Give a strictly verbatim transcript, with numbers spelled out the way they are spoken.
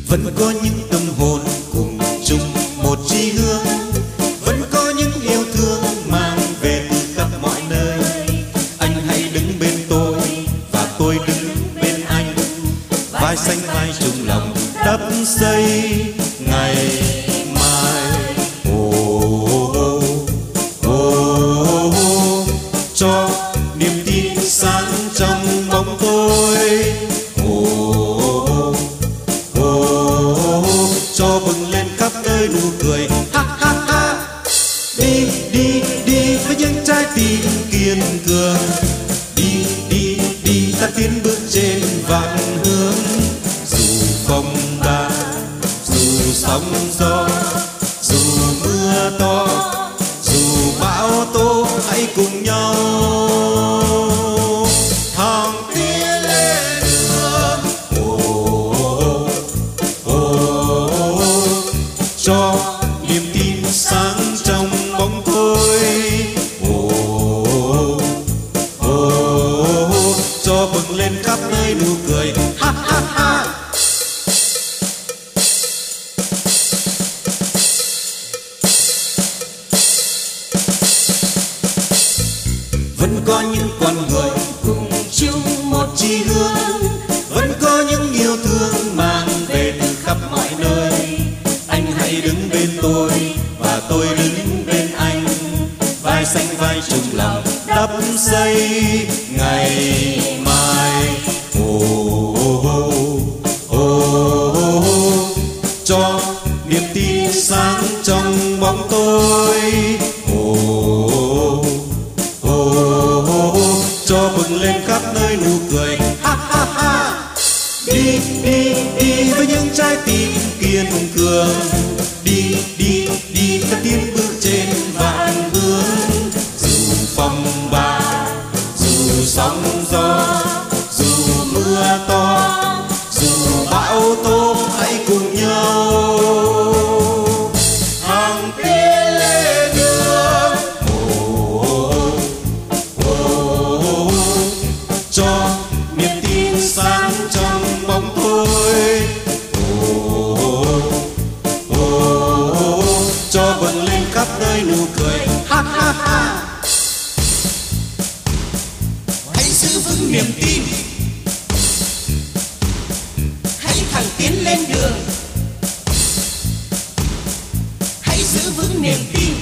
Vẫn có những tâm hồn cùng chung một chí hướng, vẫn có những yêu thương mang về từ khắp mọi nơi. Anh hãy đứng bên tôi và tôi đứng bên anh, vai xanh vai chung lòng đắp xây ngày mai. Ô ô ô ô cho niềm tin sáng trong bóng tối. Ô ô ô cho bừng lên khắp nơi nụ cười. Ha ha ha. Đi đi đi với những trái tim kiên cường. Đi đi đi ta tiến bước trên vạn hướng. Dù phong ba, dù sóng gió, dù mưa to, dù bão tố, hãy cùng nhau thăng tiến lên đường. Ô ô ô cho niềm tin sáng trong bóng tối. Ô ô cho bừng lên khắp nơi nụ cười. Ha ha ha. Vẫn có những con người cùng chung một chí hướng, vẫn có những yêu thương mang về từ khắp mọi nơi. Anh hãy đứng bên tôi và tôi đứng bên anh, vai xanh vai chung lòng đắp xây ngày mai. Ô ô ô ô cho niềm tin sáng trong bóng tối. Ô ô cho bừng lên khắp nơi nụ cười. Ha ha ha. Đi đi đi với những trái tim kiên cường. Đi đi đi ta tiến bước trên vạn hướng. Dù phong ba, dù sóng gió, dù mưa to, dù bão tố, hãy cùng nhau thăng tiến lên đường. Ô ô cho niềm tin sáng trong bóng tối. Ô ô cho bừng lên khắp nơi nụ cười. Ha ha ha. Hãy giữ vững niềm tin, hãy thẳng tiến lên đường. Hãy giữ vững niềm tin,